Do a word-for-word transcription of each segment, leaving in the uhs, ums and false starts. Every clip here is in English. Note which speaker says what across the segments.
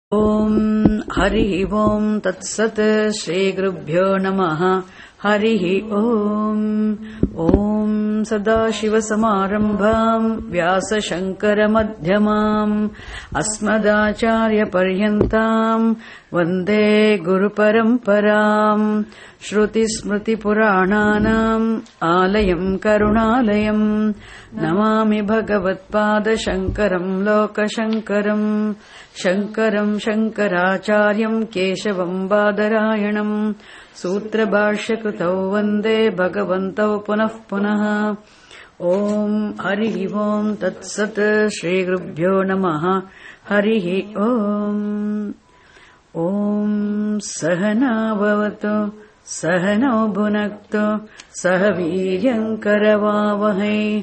Speaker 1: Om Hari Om Tat Sat Shri Gurubhyo Namaha Hari Om Om Sadashiva Samarambham Vyasa Shankara Madhyamam Asmadacharya Paryantam Vande Guru Paramparam Shruti Smriti Purananam Alayam Karunalayam Namami Bhagavat Pada Shankaram Loka Shankaram Shankaram Shankaracharyam Keshavam Badarayanam Sutra Bhashya Krutau Vande Bhagavantau Punah Punah Om Hari Om Tat Sat Shri Gurubhyo Namaha Hari Om Om Sahana Bhavatu Sahano Bhunaktu Sahaviryam Karavavahai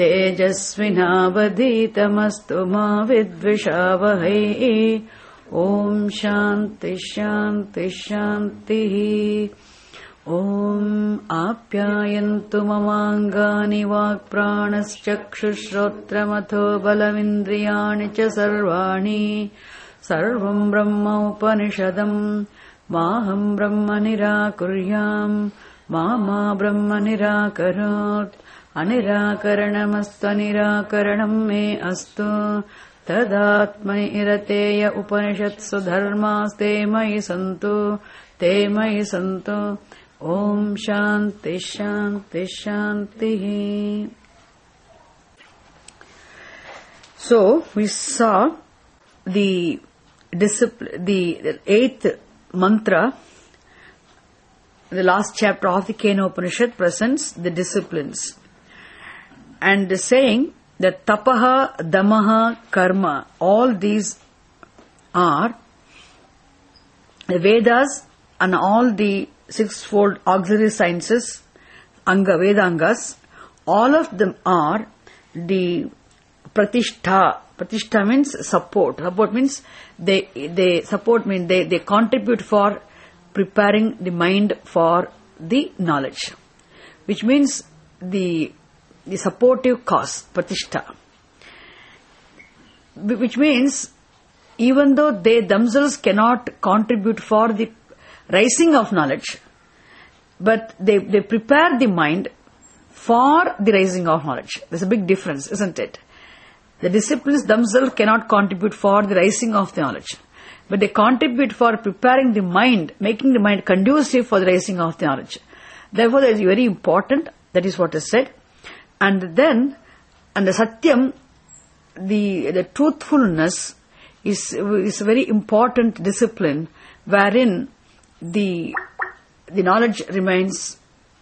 Speaker 1: Tejasvinavaditamastu ma vidvishavahai Om Shanti Shanti Shanti Om Apyayantu mamangani vakpranaschakshushrotramatho balamindriyani cha sarvani Sarvam Brahma Upanishadam Maham Brahma Nirakuryam Mama Brahma Nirakarot Anirakaranamastu Nirakaranam me astu Tadatmai irateya Upanishatsu dharmaste mai santu Te mai santu Om Shanti Shanti Shanti. So we saw the discipline, the, the eighth mantra, the last chapter of the Kena Upanishad presents the disciplines. And saying that tapaha, damaha, karma, all these are the Vedas and all the sixfold auxiliary sciences, Anga, Vedangas, all of them are the pratishtha. Pratishtha means support. Support means they, they support means they, they contribute for preparing the mind for the knowledge, which means the the supportive cause, pratishtha, which means even though they themselves cannot contribute for the rising of knowledge, but they, they prepare the mind for the rising of knowledge. There's a big difference, isn't it? The disciplines themselves cannot contribute for the rising of the knowledge, but they contribute for preparing the mind, making the mind conducive for the rising of the knowledge. Therefore, that is very important. That is what is said. And then, and the satyam, the, the truthfulness is, is a very important discipline wherein the, the knowledge remains.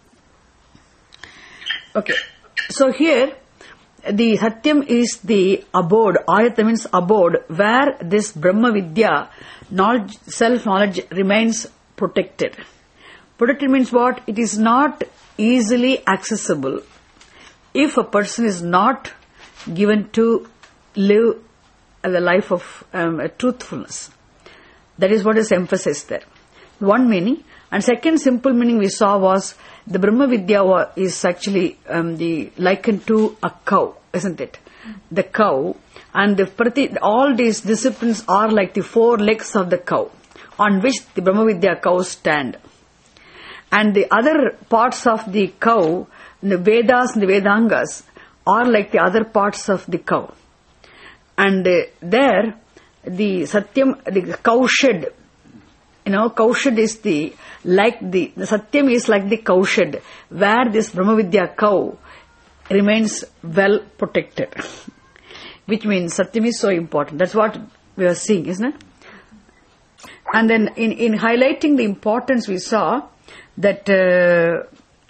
Speaker 1: Okay. So here, the satyam is the abode, ayata means abode, where this Brahma Vidya, knowledge, self-knowledge remains protected. Protected means what? It is not easily accessible. If a person is not given to live the life of um, truthfulness, that is what is emphasized there. One meaning. And second simple meaning we saw was the Brahma Vidya is actually um, the likened to a cow, isn't it? The cow, and the prati, all these disciplines are like the four legs of the cow on which the Brahma Vidya cows stand. And the other parts of the cow, the Vedas and the Vedangas, are like the other parts of the cow. And uh, there, the Satyam, the cow shed, you know, cow shed is the, like the, the Satyam is like the cow shed, where this Brahma Vidya cow remains well protected. Which means Satyam is so important. That's what we are seeing, isn't it? And then in, in highlighting the importance we saw that uh,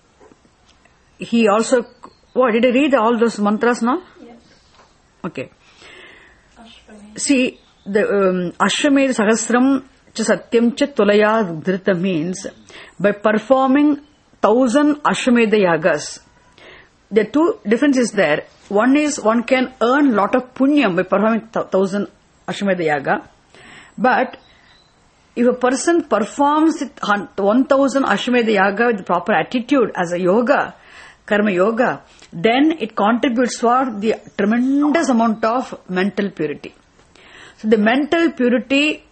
Speaker 1: he also, what, did I read all those mantras now?
Speaker 2: Yes.
Speaker 1: Okay.
Speaker 2: Ashwamedha.
Speaker 1: See, the um, Ashwamedha Sahasram cha Satyam cha Tulaya Dhrita means by performing thousand Ashwamedha Yagas. The two differences there. One is one can earn lot of punyam by performing th- thousand Ashwamedha Yaga. But if a person performs one thousand Ashwamedha Yaga with the proper attitude as a yoga, karma yoga, then it contributes for the tremendous amount of mental purity. So the mental purity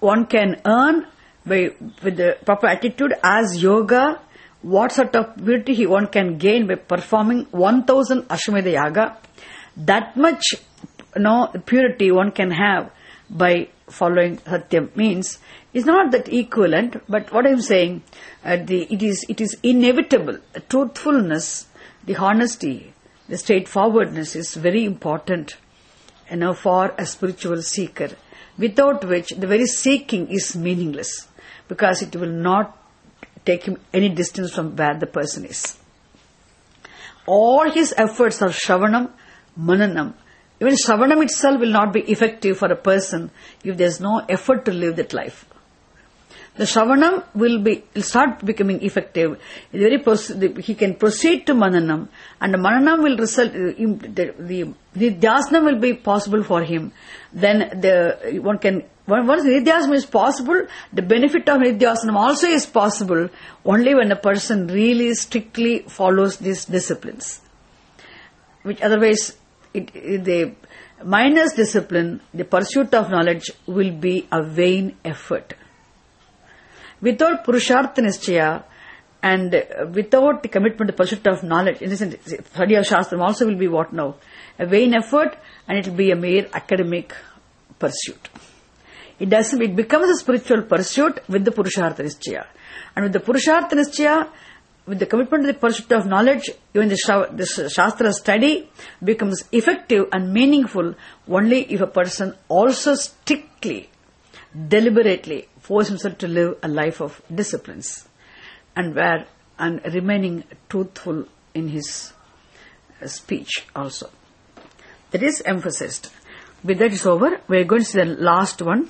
Speaker 1: one can earn by, with the proper attitude as yoga, what sort of beauty he one can gain by performing one thousand Ashwamedha Yaga, that much you know, purity one can have by following Satyam means is not that equivalent, but what I am saying, uh, the, it is it is inevitable. The truthfulness, the honesty, the straightforwardness is very important, you know, for a spiritual seeker, without which the very seeking is meaningless, because it will not take him any distance from where the person is. All his efforts are Shravanam, Mananam. Even Shravanam itself will not be effective for a person if there is no effort to live that life. The Shravanam will be will start becoming effective. Very pros- he can proceed to Mananam, and the Mananam will result. The the, the Nidhyasana will be possible for him. Then the one can once Nidhyasana is possible, the benefit of Nidhyasana also is possible only when a person really strictly follows these disciplines. Which otherwise, it, it, the minus discipline, the pursuit of knowledge will be a vain effort. Without Purushartha Nischaya and without the commitment to pursuit of knowledge, in the sense, study of Shastram also will be what now? A vain effort, and it will be a mere academic pursuit. It doesn't, it becomes a spiritual pursuit with the Purushartha Nischaya. And with the Purushartha Nischaya, with the commitment to the pursuit of knowledge, even the, the Shastra study becomes effective and meaningful only if a person also strictly, deliberately force himself to live a life of disciplines and where and remaining truthful in his uh, speech also. That is emphasized. With that is over. We are going to see the last one.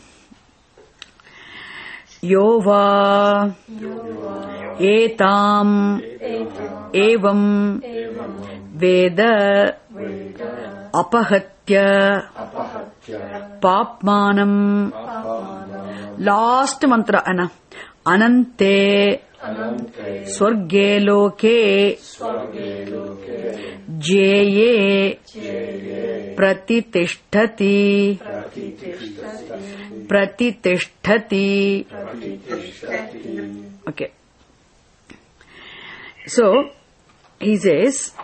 Speaker 1: Yova etam evam veda apahatya papmanam. Last mantra ana anante swarge loke jeye pratitishthati pratitishthati. Okay. So he says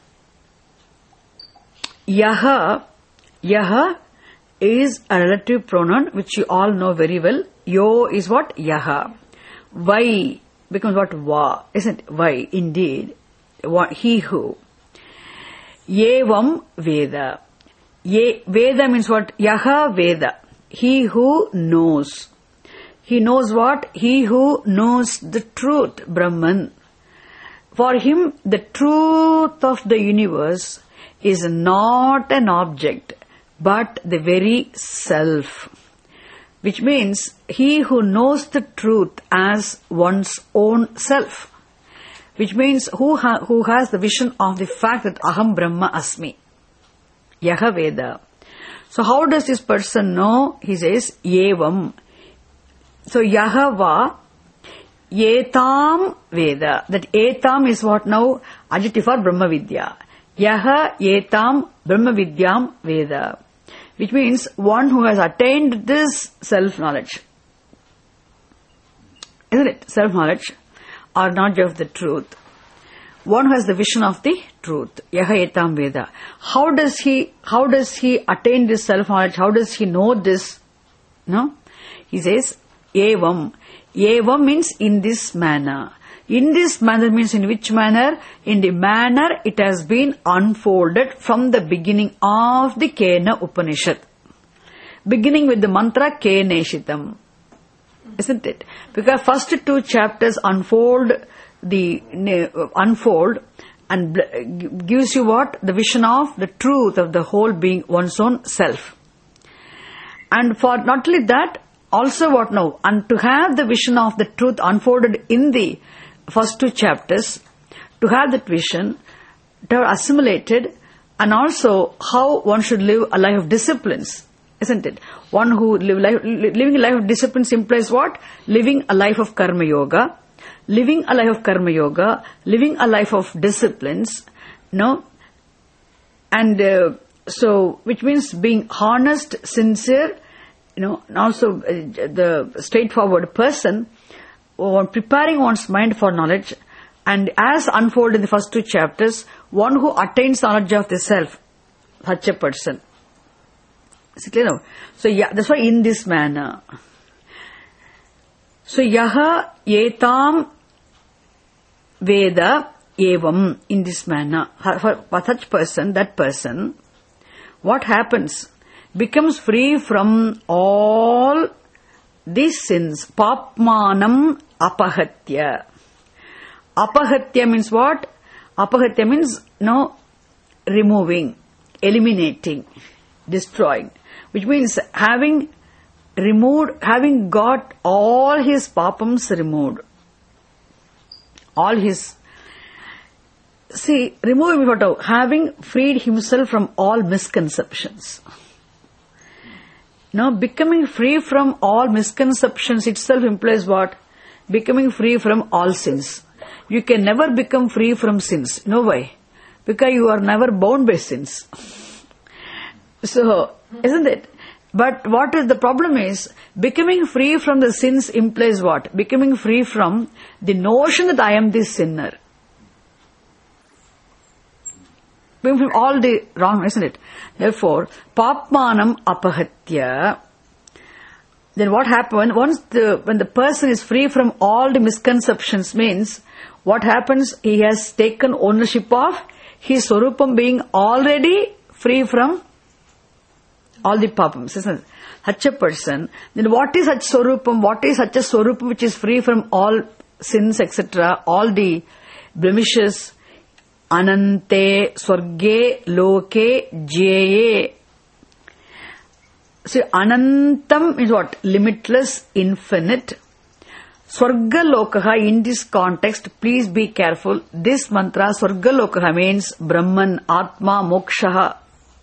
Speaker 1: yaha yaha is a relative pronoun which you all know very well. Yo is what? Yaha. Vai becomes what? Va. Isn't it? Vai, indeed. What? He who. Yevam Veda. Ye, Veda means what? Yaha Veda. He who knows. He knows what? He who knows the truth, Brahman. For him, the truth of the universe is not an object, but the very self. Which means, he who knows the truth as one's own self. Which means, who, ha- who has the vision of the fact that Aham Brahma Asmi. Yaha Veda. So how does this person know? He says, Yevam. So Yaha Va, Yetam Veda. That Yetam is what now? Adjective for Brahma Vidya. Yaha Yetam Brahma Vidyam Veda. Which means one who has attained this self-knowledge. Isn't it? Self-knowledge or knowledge of the truth. One who has the vision of the truth. Yaha Etam Veda. How does he, how does he attain this self-knowledge? How does he know this? No? He says, Evam. Evam means in this manner. In this manner means in which manner? In the manner it has been unfolded from the beginning of the Kena Upanishad. Beginning with the mantra Keneshitam. Isn't it? Because first two chapters unfold the uh, unfold and bl- gives you what? The vision of the truth of the whole being, one's own self. And for not only that, also what now? And to have the vision of the truth unfolded in the first two chapters, to have that vision, to have assimilated, and also how one should live a life of disciplines, isn't it? One who live life, living a life of disciplines implies what? Living a life of karma yoga, living a life of karma yoga, living a life of disciplines, no? And uh, so, which means being honest, sincere, you know, and also uh, the straightforward person, or preparing one's mind for knowledge, and as unfolded in the first two chapters, one who attains knowledge of the self, such a person. Is it clear now? So yeah, that's why in this manner. So yaha etam veda evam, in this manner. For, for such person, that person, what happens? Becomes free from all these sins. Papmanam apahatya. Apahatya means what? Apahatya means, no, removing, eliminating, destroying. Which means having removed, having got all his papams removed. All his... See, removing what? Having freed himself from all misconceptions. Now, becoming free from all misconceptions itself implies what? Becoming free from all sins. You can never become free from sins. No way. Because you are never bound by sins. So, isn't it? But what is the problem is, becoming free from the sins implies what? Becoming free from the notion that I am the sinner. Becoming from all the wrong, isn't it? Therefore, papmanam apahatya. Then what happens, once the, when the person is free from all the misconceptions, means, what happens? He has taken ownership of his Swarupam being already free from all the papams, isn't it? Such a person, then what is such Swarupam? What is such a Swarupam which is free from all sins, et cetera, all the blemishes? Anante, Swarge, Loke, Jeye. So, Anantam is what? Limitless, infinite. Swarga Lokaha, in this context, please be careful. This mantra, Swarga Lokaha, means Brahman, Atma, Mokshaha.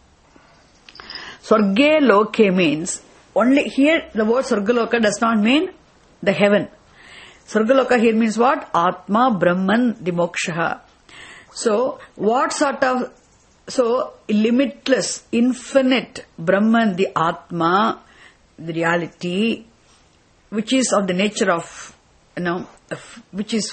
Speaker 1: Swarge Loke means, only here the word Swargaloka does not mean the heaven. Swargaloka here means what? Atma, Brahman, the Moksha. So, what sort of, so, limitless, infinite Brahman, the Atma, the reality, which is of the nature of, you know, which is,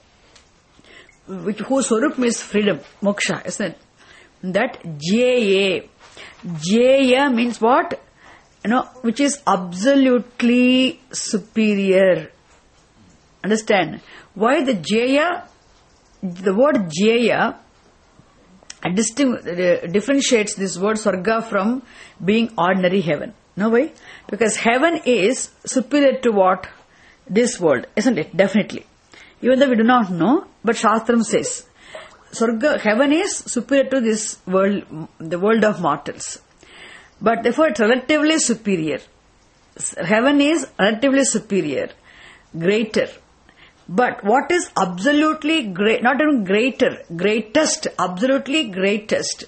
Speaker 1: which, whose Swarup is freedom, Moksha, isn't it? That Jaya. Jaya means what? You know, which is absolutely superior. Understand? Why the Jaya? The word Jaya distinct, uh, differentiates this word Swarga from being ordinary heaven. No way? Because heaven is superior to what? This world, isn't it? Definitely. Even though we do not know, but Shastram says, Swarga, heaven is superior to this world, the world of mortals. But therefore it's relatively superior. Heaven is relatively superior, greater. But what is absolutely great, not even greater, greatest, absolutely greatest,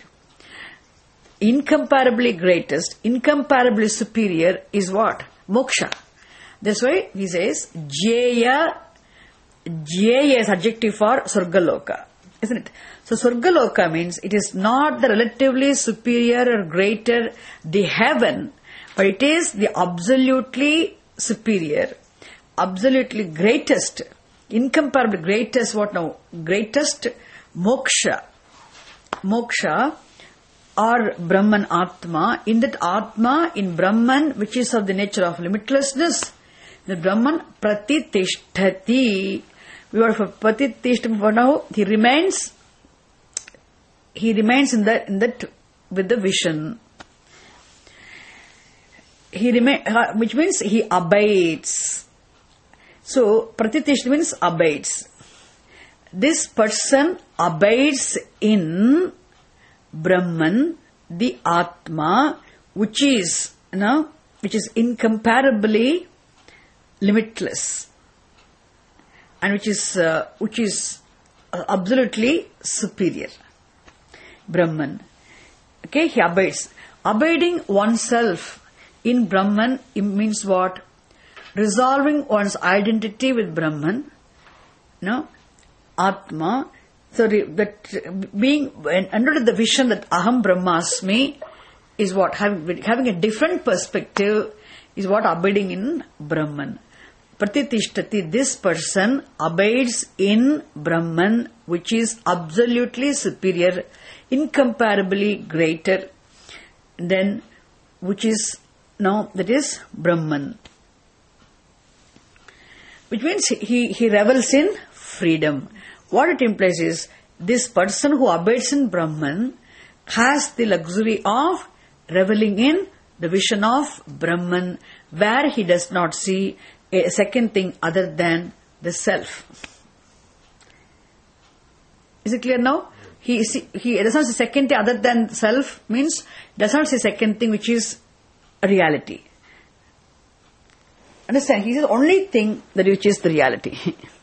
Speaker 1: incomparably greatest, incomparably superior is what? Moksha. That's why he says, Jaya, Jaya is adjective for Swargaloka. Isn't it? So Swargaloka means it is not the relatively superior or greater, the heaven, but it is the absolutely superior, absolutely greatest, incomparably greatest, what now? Greatest moksha. Moksha or Brahman Atma. In that Atma, in Brahman, which is of the nature of limitlessness, the Brahman pratitishthati. We were for pratitishthati for now. He remains, he remains in that, in that, with the vision. He remain, which means he abides. So, pratitishthati means abides. This person abides in Brahman, the Atma, which is, you know, which is incomparably limitless, and which is, uh, which is uh, absolutely superior. Brahman. Okay, he abides. Abiding oneself in Brahman means what? Resolving one's identity with Brahman, no, Atma. So that being under the vision that Aham Brahmasmi is what? Having, having a different perspective is what? Abiding in Brahman. Pratitishtati, this person abides in Brahman, which is absolutely superior, incomparably greater than, which is, no, that is Brahman. Which means he, he revels in freedom. What it implies is, this person who abides in Brahman has the luxury of reveling in the vision of Brahman, where he does not see a second thing other than the self. Is it clear now? He see, he does not see second thing other than self, means does not see second thing which is a reality. Understand? He says only thing that which is the reality.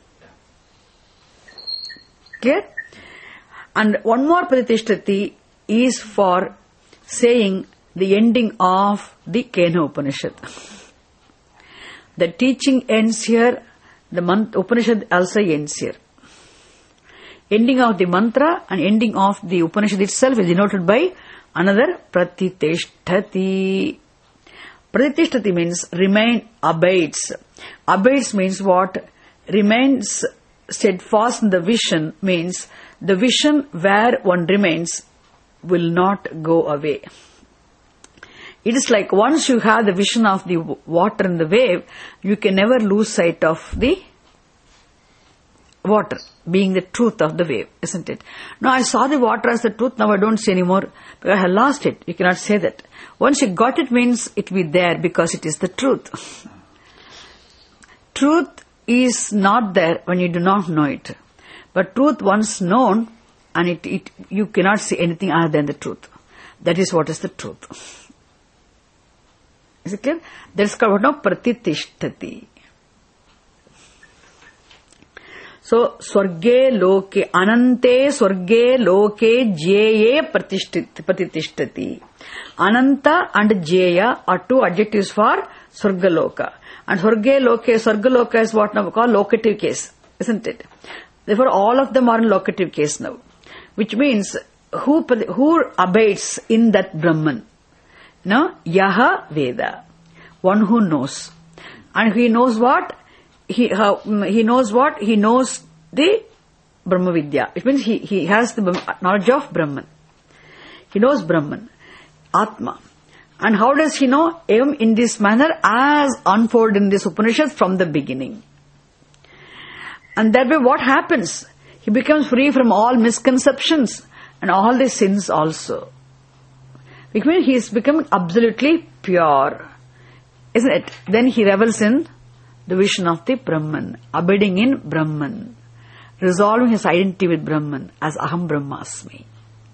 Speaker 1: Clear? And one more Pratishtati is for saying the ending of the Kena Upanishad. The teaching ends here, the mant- Upanishad also ends here. Ending of the mantra and ending of the Upanishad itself is denoted by another Pratiteshtati. Pratiteshtati means remain, abides. Abides means what? Remains steadfast in the vision, means the vision where one remains will not go away. It is like once you have the vision of the water in the wave, you can never lose sight of the water being the truth of the wave, isn't it? Now I saw the water as the truth, now I don't see anymore because I have lost it. You cannot say that. Once you got it means it will be there because it is the truth. Truth is not there when you do not know it. But truth once known, and it, it you cannot see anything other than the truth. That is what is the truth. Is it clear? That is called what now? Pratitishtati. So, Swarge loke, Anante Swarge loke Jeye Pratitishtati. Ananta and Jaya are two adjectives for Swargaloka. And Swarge loke, Swargaloka is what now we call locative case, isn't it? Therefore, all of them are in locative case now. Which means, who, who abides in that Brahman? No, Yaha Veda, one who knows. And he knows what? He uh, he knows what? He knows the Brahma Vidya. It means he, he has the knowledge of Brahman. He knows Brahman, Atma. And how does he know? Evam, in this manner as unfolded in this Upanishad from the beginning. And that way what happens? He becomes free from all misconceptions and all the sins also. Which means he is becoming absolutely pure. Isn't it? Then he revels in the vision of the Brahman, abiding in Brahman, resolving his identity with Brahman as Aham Brahmasmi.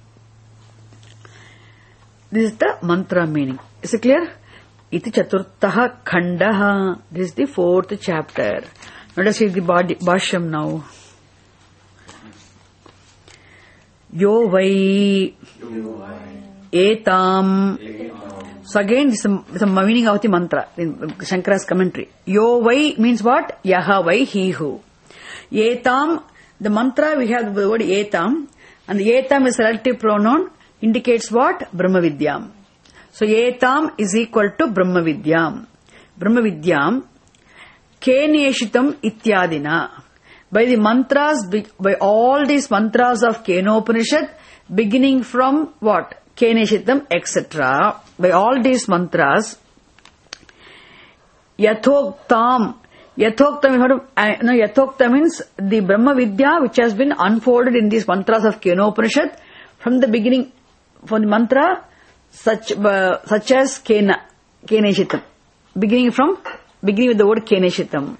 Speaker 1: This is the mantra meaning. Is it clear? Iti chaturtaha khandaha. This is the fourth chapter. Let us see the Bhashyam now. Yo vai etam. So again, this is the meaning of the mantra in Shankara's commentary. Yo vai means what? Yaha vai, he who. Etam, the mantra we have the word etam, and the etam is a relative pronoun, indicates what? Brahma Vidyam. So etam is equal to Brahma Vidyam. Brahma Vidyam, Keneshitam ityadina. By the mantras, by all these mantras of Kenopanishad, beginning from what? Keneshitam, et cetera. By all these mantras, Yathoktam. Yathoktam, uh, no, Yathoktam means the Brahma Vidya which has been unfolded in these mantras of Kenopanishad from the beginning, from the mantra such uh, such as Kena, Keneshitam. Beginning from, beginning with the word Keneshitam.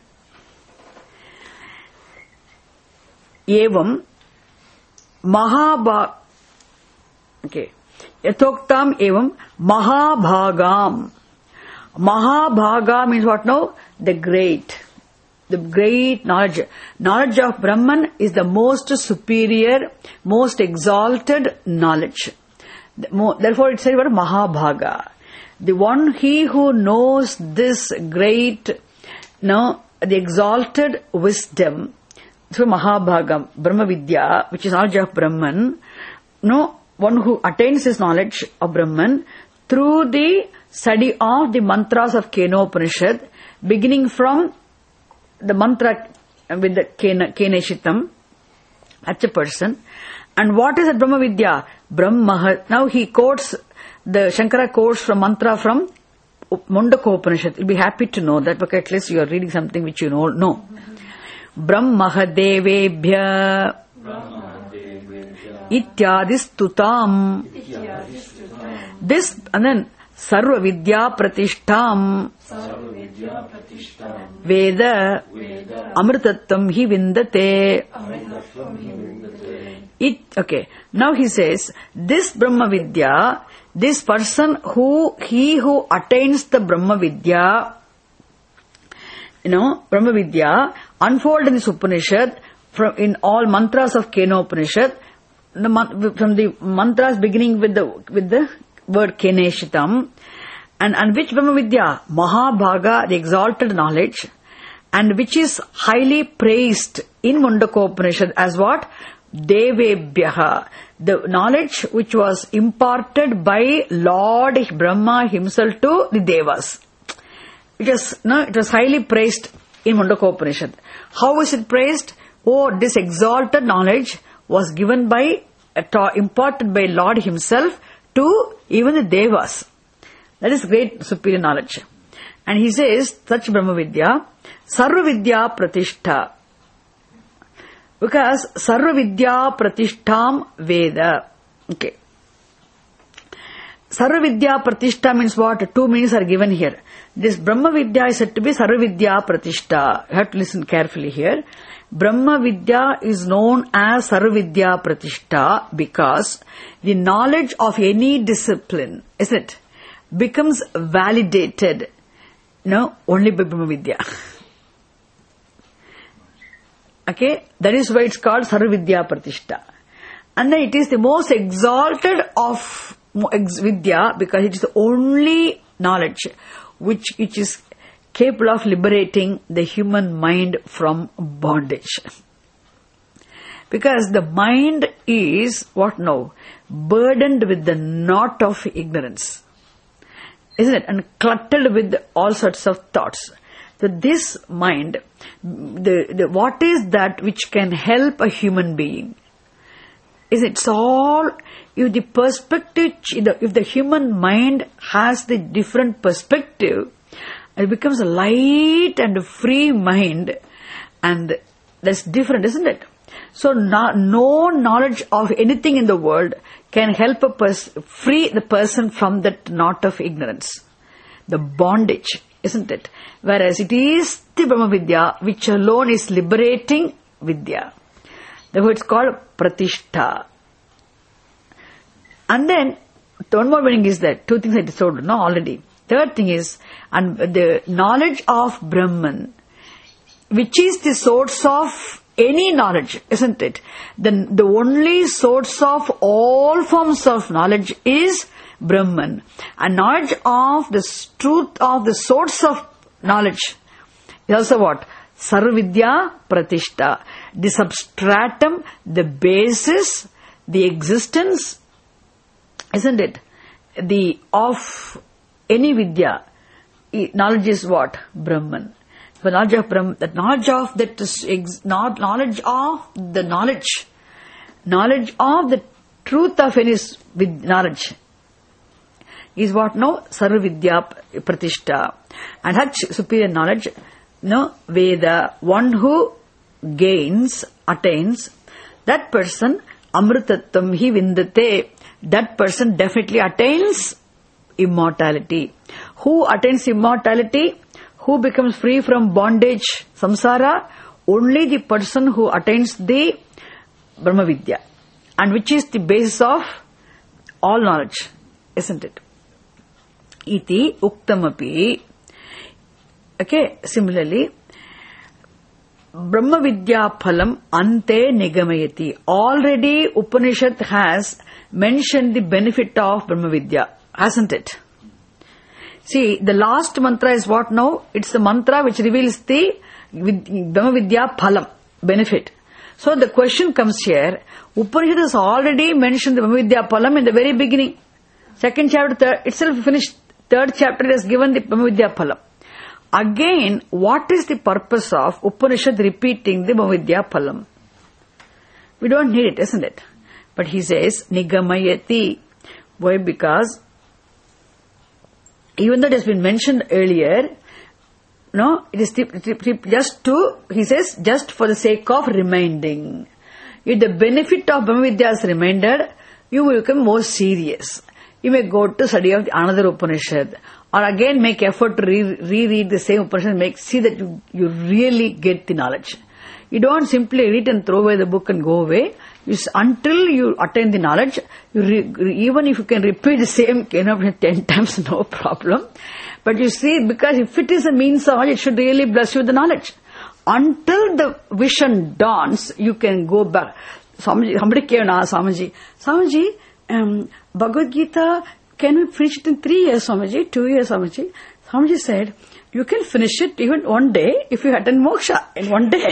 Speaker 1: Evam Mahabha. Okay. Yathoktam evam Mahabhagam. Mahabhaga means what now? The great. The great knowledge. Knowledge of Brahman is the most superior, most exalted knowledge. Therefore it says what? Mahabhaga. The one, he who knows this great, no, the exalted wisdom, through Mahabhagam, Brahma Vidya, which is knowledge of Brahman, no, one who attains his knowledge of Brahman through the study of the mantras of Kenopanishad, beginning from the mantra with the Kena, Keneshitam, such a person. And what is a Brahma Vidya? Brahma. Now he quotes, the Shankara quotes from mantra from Mundaka Upanishad. You'll be happy to know that, because at least you are reading something which you know. know. Brahma Devebhya Ityadistutam. This, and then Sarva Vidya Pratishtam Veda Amritatvam hi vindate. It, okay. Now he says, this Brahma Vidya, this person who, he who attains the Brahma Vidya, you know, Brahma Vidya, unfolded in this Upanishad, from, in all mantras of Kena Upanishad, the, from the mantras beginning with the, with the word Keneshitam, and, and which Brahma Vidya? Mahabhaga, the exalted knowledge, and which is highly praised in Mundaka Upanishad as what? Devebhyaha, the knowledge which was imparted by Lord Brahma himself to the Devas. It was, no, it was highly praised in Mundaka Upanishad. How is it praised? Oh, this exalted knowledge was given by, imparted by Lord himself to even the Devas. That is great superior knowledge. And he says, such Brahma Vidya, Sarva Vidya Pratishta. Because Sarva Vidya Pratishtam Veda. Okay. Sarva Vidya Pratishta means what? Two meanings are given here. This Brahma Vidya is said to be Sarva Vidya Pratishta. You have to listen carefully here. Brahma Vidya is known as Sarva Vidya Pratishta because the knowledge of any discipline, isn't it, becomes validated, no, only by Brahma Vidya. Okay, that is why it's called Sarva Vidya Pratishta. And then it is the most exalted of Vidya because it is the only knowledge which, which is capable of liberating the human mind from bondage. Because the mind is, what now? Burdened with the knot of ignorance. Isn't it? And cluttered with all sorts of thoughts. So this mind, the, the what is that which can help a human being? Is it's all, if the perspective, if the human mind has the different perspective, it becomes a light and a free mind, and that's different, isn't it? So no, no knowledge of anything in the world can help a person, free the person from that knot of ignorance, the bondage, isn't it? Whereas it is the Brahma Vidya which alone is liberating Vidya. Therefore it's called Pratishta. And then, one more meaning is that, two things I told you, no, already. Third thing is, and the knowledge of Brahman, which is the source of any knowledge, isn't it? The, the only source of all forms of knowledge is Brahman. And knowledge of the truth of the source of knowledge is also what? Sarva Vidya Pratishta. The substratum, the basis, the existence, isn't it? The of any Vidya, knowledge is what? Brahman. The knowledge of Brahman, the knowledge of that is not knowledge of the knowledge, knowledge of the truth of any with knowledge is what now? Sarva Vidya Pratishta. And such superior knowledge, no, Veda, one who gains, attains, that person Amritatvam hi vindate, that person definitely attains immortality. Who attains immortality? Who becomes free from bondage, samsara? Only the person who attains the Brahma Vidya, and which is the basis of all knowledge, isn't it? Iti uktamapi. Okay, similarly, Brahma Vidya phalam ante nigamayati. Already Upanishad has mentioned the benefit of Brahma Vidya, hasn't it? See, the last mantra is what now? It's the mantra which reveals the Brahma Vidya phalam, benefit. So the question comes here, Upanishad has already mentioned the Brahma Vidya phalam in the very beginning. Second chapter third, itself finished third chapter has given the Brahmavidya Phalam. Again, what is the purpose of Upanishad repeating the Brahmavidya Phalam? We don't need it, isn't it? But he says, Nigamayati. Why? Because even though it has been mentioned earlier, no, it is just to, he says, just for the sake of reminding. If the benefit of Brahmavidya is reminded, you will become more serious. You may go to study of another Upanishad, or again make effort to re- reread the same Upanishad, make see that you, you really get the knowledge. You don't simply read and throw away the book and go away. You, until you attain the knowledge, you re, even if you can repeat the same you know, ten times, no problem. But you see, because if it is a means of knowledge, it should really bless you with the knowledge. Until the vision dawns, you can go back. Swamiji, somebody came and asked Swamiji, Swamiji, um, Bhagavad Gita, can we finish it in three years, Swamiji? Two years, Swamiji? Swamiji said, you can finish it even one day if you attain moksha in one day.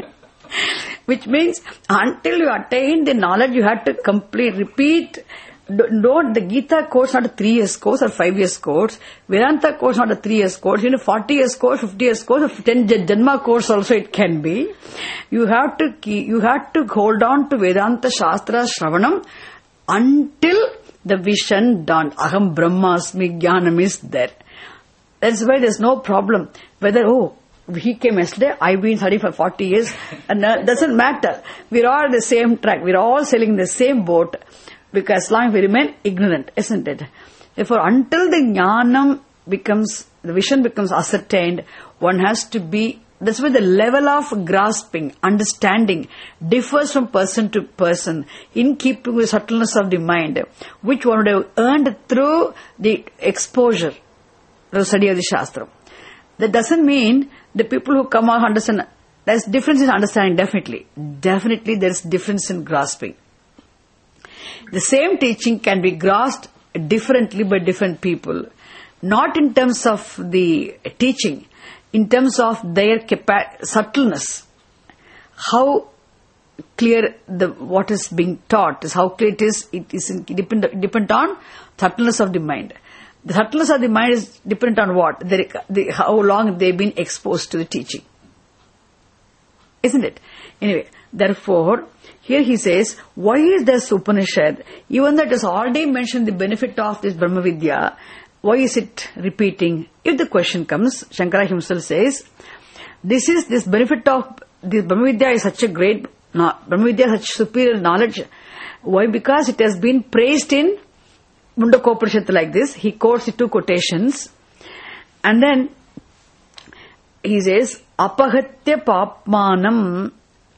Speaker 1: Which means until you attain the knowledge, you have to complete, repeat. Don't, the Gita course not a three years course or five years course. Vedanta course not a three years course. You know, forty years course, fifty years course, or ten Janma course also it can be. You have to keep, you have to hold on to Vedanta Shastra Shravanam until the vision dawned. Aham Brahmasmi Jnanam is there. That's why there's no problem. Whether, oh, he came yesterday, I've been studying for forty years, and uh, doesn't matter. We're all on the same track. We're all sailing the same boat, because as long as we remain ignorant, isn't it? Therefore, until the jnanam becomes, the vision becomes ascertained, one has to be, that's why the level of grasping, understanding differs from person to person in keeping with the subtleness of the mind, which one would have earned through the exposure, the study of the Shastra. That doesn't mean the people who come out understand. There's difference in understanding, definitely. Definitely there's difference in grasping. The same teaching can be grasped differently by different people. Not in terms of the teaching, in terms of their capa- subtleness. How clear the what is being taught is, how clear it is, it is dependent depend on subtleness of the mind. The subtleness of the mind is dependent on what? The, the, how long they've been exposed to the teaching. Isn't it? Anyway, therefore, here he says, why is this Upanishad, even though it has already mentioned the benefit of this Brahmavidya, why is it repeating? If the question comes, Shankara himself says, this is, this benefit of this Brahmavidya is such a great, no, Brahmavidya is such superior knowledge. Why? Because it has been praised in Mundakopanishad like this. He quotes the two quotations, and then he says, Apahatya Papmanam.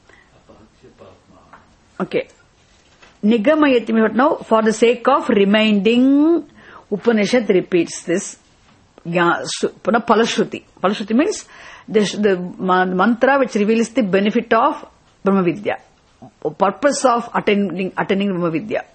Speaker 1: Okay. Nigamayati. Now, for the sake of reminding, Upanishad repeats this. Palashruti. Palashruti means the, the mantra which reveals the benefit of Brahmavidya, purpose of attaining, attaining Brahmavidya.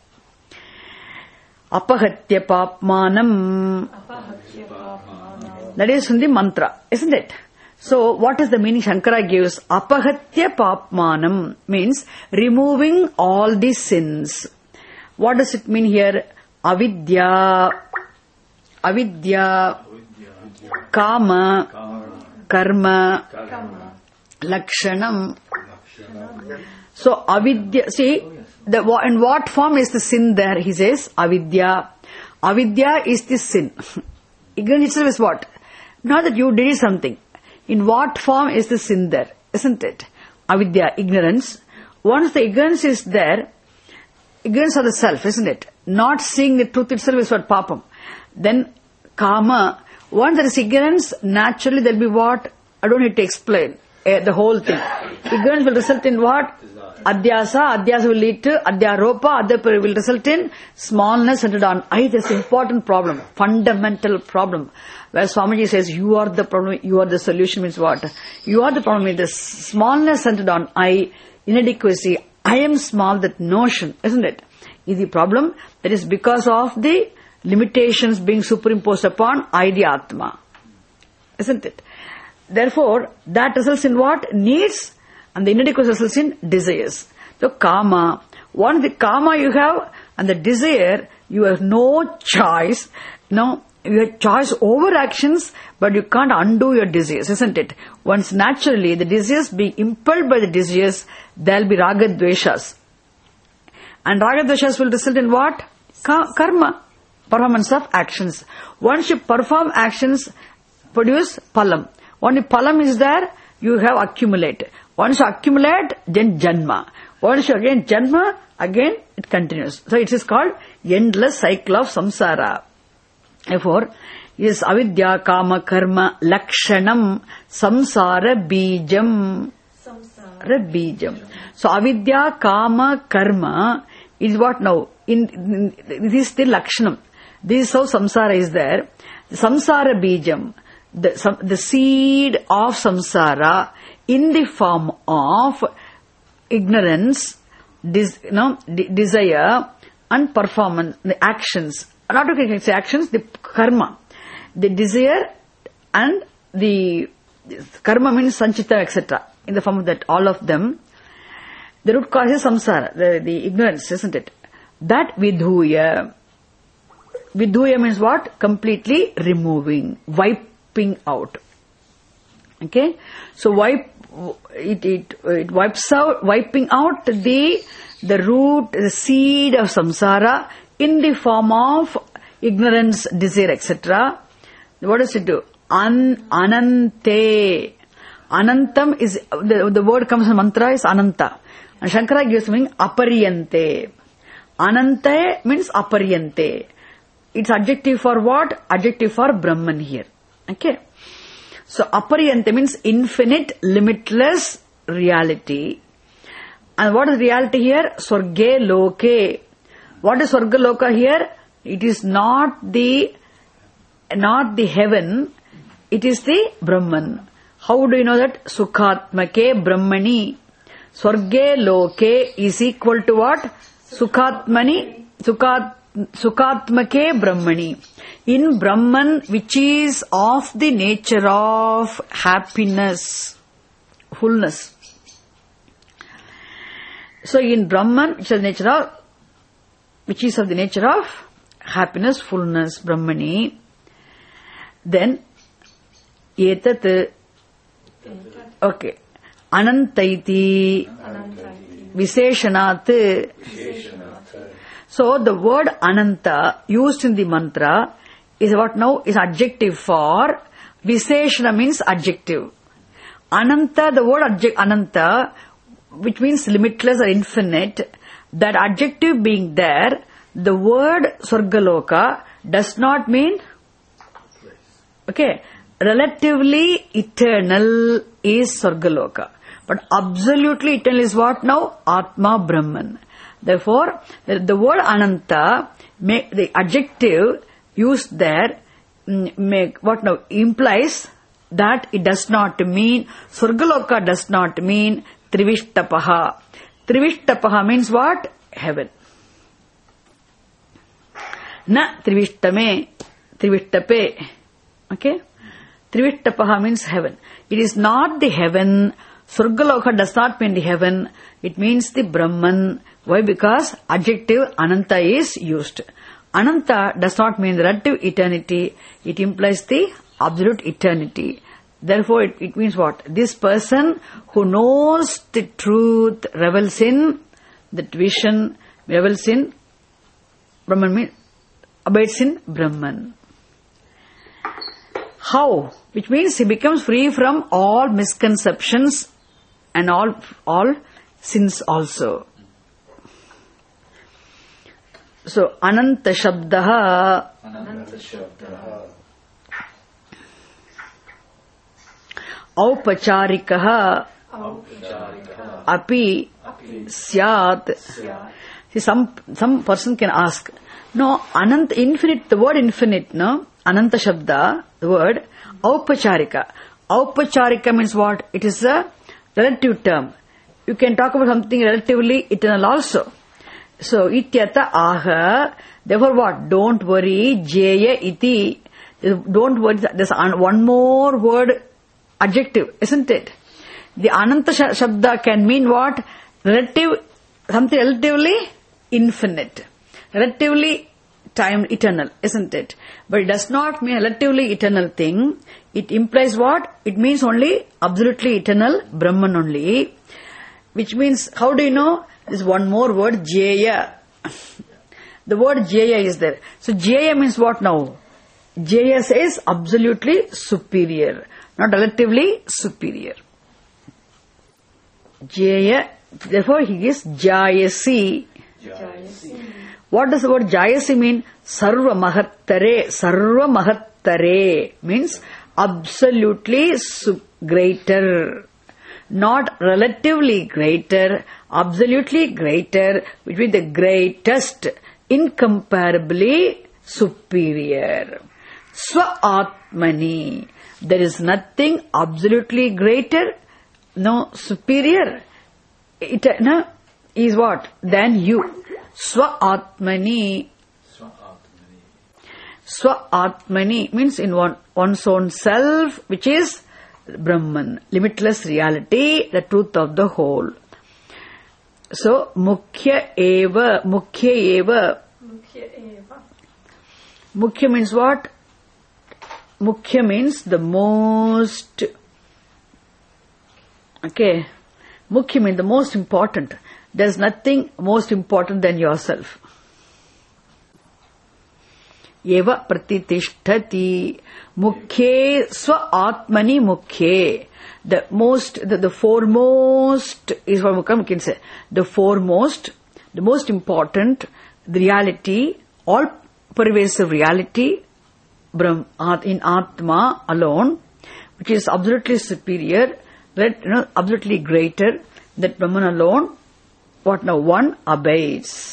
Speaker 1: Apahatya Papmanam. That is from the mantra, isn't it? So, what is the meaning Shankara gives? Apahatya Papmanam means removing all the sins. What does it mean here? Avidya, Avidya, Kama, Karma, Lakshanam. So, Avidya, see, the, in what form is the sin there? He says, Avidya. Avidya is the sin. Ignorance itself is what? Not that you did something. In what form is the sin there? Isn't it? Avidya, ignorance. Once the ignorance is there, ignorance of the self, isn't it? Not seeing the truth itself is what? Papam. Then, Kama. Once there is ignorance, naturally there will be what? I don't need to explain uh, the whole thing. Ignorance will result in what? Adhyasa. Adhyasa will lead to Adhyaropa. Adhyaropa will result in smallness centered on I. That's an important problem. Fundamental problem. Where Swamiji says, you are the problem, you are the solution means what? You are the problem means the smallness centered on I, inadequacy. I am small, that notion, isn't it? Is the problem that is because of the limitations being superimposed upon I, the Atma. Isn't it? Therefore, that results in what? Needs, and the inadequacy results in desires. So, Kama. Once the Kama you have, and the desire, you have no choice. No, You have choice over actions, but you can't undo your desires, isn't it? Once naturally the desires being impelled by the desires, there will be raga dveshas. And raga dveshas will result in what? Ka- karma, performance of actions. Once you perform actions, produce palam. Only palam is there, you have accumulate. Once you accumulate, then janma. Once you again janma, again it continues. So it is called endless cycle of samsara. Therefore, is avidya kama karma lakshanam samsara bijam. Samsara bijam. So avidya kama karma is what now? In, in this is the lakshanam. This is how samsara is there. Samsara bijam, the some, the seed of samsara in the form of ignorance, des, you know, de- desire, and performance, the actions. Not okay, say actions, the karma, the desire, and the karma means sanchita, et cetera. In the form of that, all of them, the root cause is samsara, the, the ignorance, isn't it? That vidhuya. Vidhuya means what? Completely removing, wiping out. Okay, so wipe it, it it wipes out, wiping out the the root, the seed of samsara in the form of ignorance, desire, et cetera. What does it do? An anante. Anantam is the, the word comes from mantra is ananta, and Shankara gives meaning aparyante. Anante means aparyante. It's adjective for what? Adjective for Brahman here. Okay. So aparyante means infinite, limitless reality. And what is reality here? Swarge loke. What is Swarga loka here? It is not the not the heaven. It is the Brahman. How do you know that? Sukhatmake Brahmani. Swarge loke is equal to what? Sukhatmani. Sukhat Sukhatmake Brahmani. In Brahman, which is of the nature of happiness, fullness. So in Brahman, which is the nature of, which is of the nature of happiness, fullness, Brahmani, then etat, okay, anantaiti, visheshanat. So the word ananta used in the mantra is what now is adjective for visheshana means adjective. Ananta, the word adjective ananta, which means limitless or infinite, that adjective being there, the word Swargaloka does not mean, okay, relatively eternal is Swargaloka. But absolutely eternal is what now? Atma Brahman. Therefore, the, the word Ananta, may, the adjective used there, make, what now, implies that it does not mean, Swargaloka does not mean Trivishtapaha. Trivishtapaha means what? Heaven. Na Trivishtame, Trivishtape. Okay? Trivishtapaha means heaven. It is not the heaven. Swargaloka does not mean the heaven. It means the Brahman. Why? Because adjective Ananta is used. Ananta does not mean relative eternity. It implies the absolute eternity. Therefore, it, it means what? This person who knows the truth revels in that vision, revels in Brahman, means abides in Brahman. How? Which means he becomes free from all misconceptions and all all sins also. So, Ananta Shabdaha. Ananta Shabdaha. Aupacharikaha. Aupacharikaha. Api. Syat. See, some, some person can ask, no, Ananta, infinite, the word infinite, no? Ananta Shabda, the word, Aupacharika. Aupacharika means what? It is a relative term. You can talk about something relatively eternal also. So, ityata aha, therefore what? Don't worry, jaya iti. Don't worry, there's one more word, adjective, isn't it? The Ananta Shabda can mean what? Relative, something relatively infinite. Relatively time eternal, isn't it? But it does not mean relatively eternal thing. It implies what? It means only absolutely eternal Brahman only. Which means, how do you know? There's one more word, Jaya. The word Jaya is there. So Jaya means what now? Jaya says absolutely superior, not relatively superior. Jaya, therefore he is Jayasi. Jayasi. What does the word Jayasi mean? Sarva Mahattare. Sarva Mahattare means absolutely su- greater. Not relatively greater, absolutely greater, which means the greatest, incomparably superior. Swa-atmani. There is nothing absolutely greater, no superior. It no, is what? Than you. Swa-atmani. Swa-atmani means in one, one's own self, which is Brahman, limitless reality, the truth of the whole. So, mukhya eva, mukhya eva.
Speaker 2: Mukhya eva.
Speaker 1: Mukhya means what? Mukhya means the most. Okay. Mukhya means the most important. There's nothing most important than yourself. Eva pratitishthati. Mukhye swa atmani mukhye. The most, the, the foremost is what we can say. The foremost, the most important, the reality, all pervasive reality, Brahm, in Atma alone, which is absolutely superior, that, you know, absolutely greater, that Brahman alone, what now? One abides.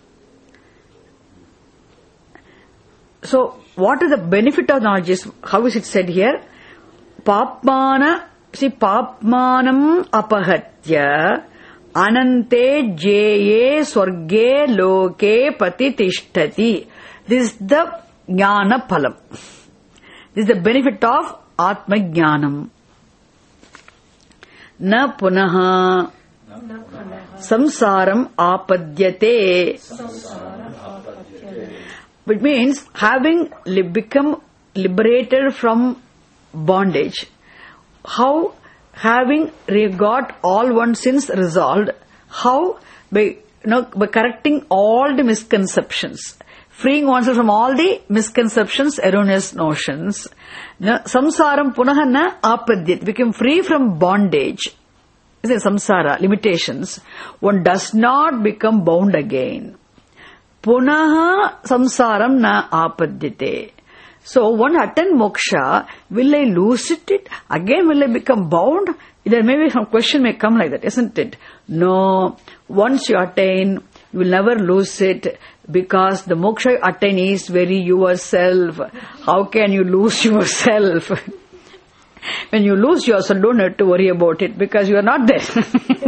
Speaker 1: So, what is the benefit of knowledge? Is, how is it said here? Papmana, see, papmanam apahatya, anante jeye swarge loke patitishtati. This is the jnana phalam. This is the benefit of atma jnanam. Na punaha samsaram apadyate. Which means, having li- become liberated from bondage, how, having re- got all one's sins resolved, how, by, you know, by correcting all the misconceptions, freeing oneself from all the misconceptions, erroneous notions, na, samsaram punaha na apadyat, become free from bondage, is it samsara, limitations, one does not become bound again. Punaha samsaram na apadyate. So, one attend moksha, will I lose it? Again will I become bound? There may be some question may come like that, isn't it? No. Once you attain, you will never lose it, because the moksha you attain is very yourself. How can you lose yourself? When you lose yourself, don't have to worry about it, because you are not there.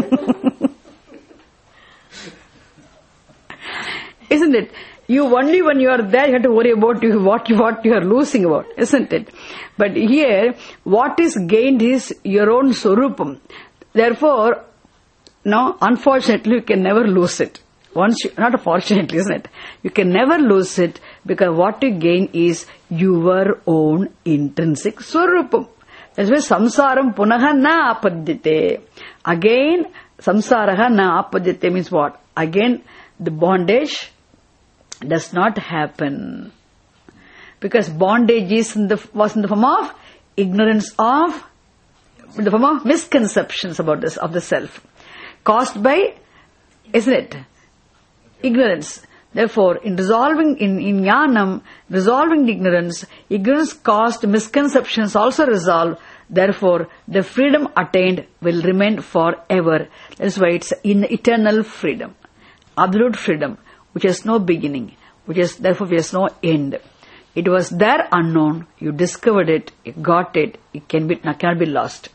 Speaker 1: Isn't it? You only when you are there, you have to worry about you, what, you, what you are losing about, isn't it? But here, what is gained is your own Swarupam. Therefore, no, unfortunately, you can never lose it. Once you, not unfortunately, isn't it? You can never lose it, because what you gain is your own intrinsic Swarupam. That's why samsaram punaha na apadyate. Again, samsaraha na apadyate means what? Again, the bondage does not happen, because bondage is in the, was in the form of ignorance of, in the form of misconceptions about this, of the self, caused by, isn't it, ignorance. Therefore, in resolving, in, in jnanam, resolving the ignorance, ignorance caused misconceptions also resolve. Therefore, the freedom attained will remain forever. That's why it's in eternal freedom, absolute freedom, which has no beginning, which has, therefore, which has no end. It was there unknown. You discovered it, you got it, it can be, cannot be lost.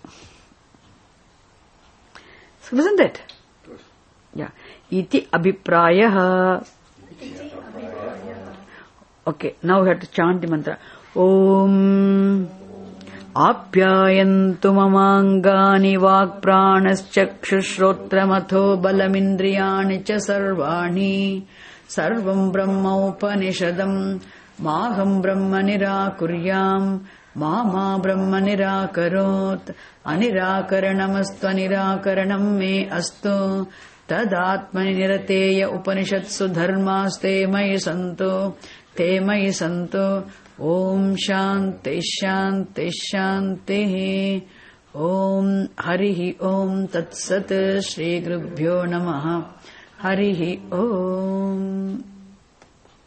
Speaker 1: So, isn't it? Yeah. Iti abhiprayaha. Okay, now we have to chant the mantra. Om Apyayantu mamangani vak pranas chakshusrotramatho balamindriyani cha sarvani सर्वम् ब्रह्मोपनिषदम् माहम् ब्रह्म निराकुर्याम् मा मा ब्रह्म निराकरोत् अनिराकरणमस्त्वनिराकरणम् मे अस्तु तदात्मनि निरतेय उपनिषत्सु धर्मास्ते मयि सन्तु ते मयि सन्तु ॐ शान्ति शान्ति शान्तिः ॐ हरिः ॐ तत्सत् श्रीगुरुभ्यो नमः हरिः ॐ